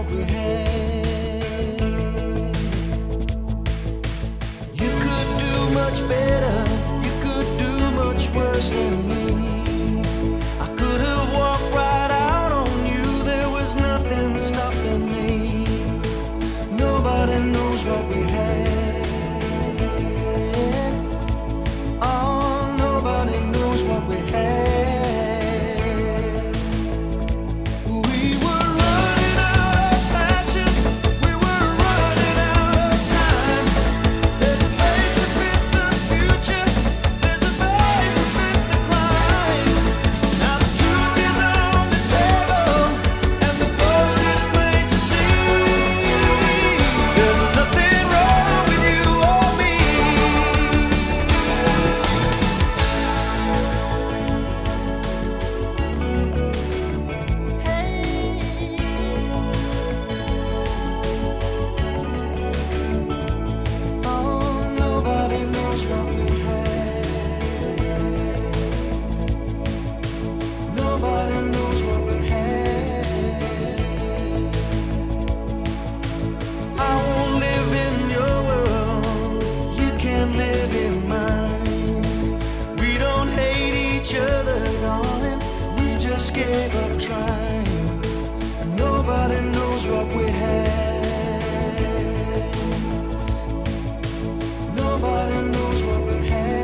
we had. You could do much better, you could do much worse than me. I could have walked right out on you, there was nothing stopping me. Nobody knows what we had. Oh, nobody knows what we had. Gave up trying. Nobody knows what we had. Nobody knows what we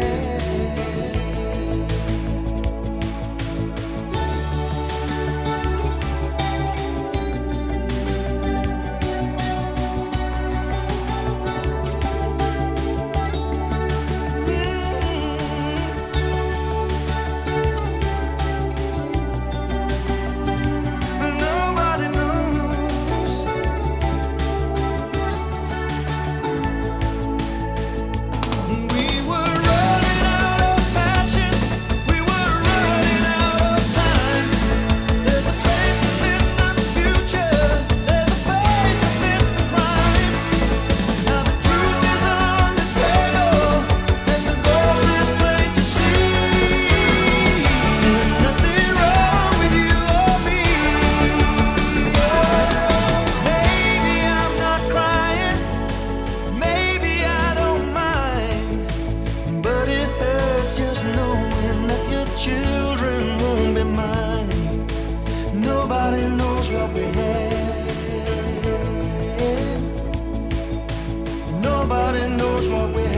children won't be mine. Nobody knows what we had. Nobody knows what we had.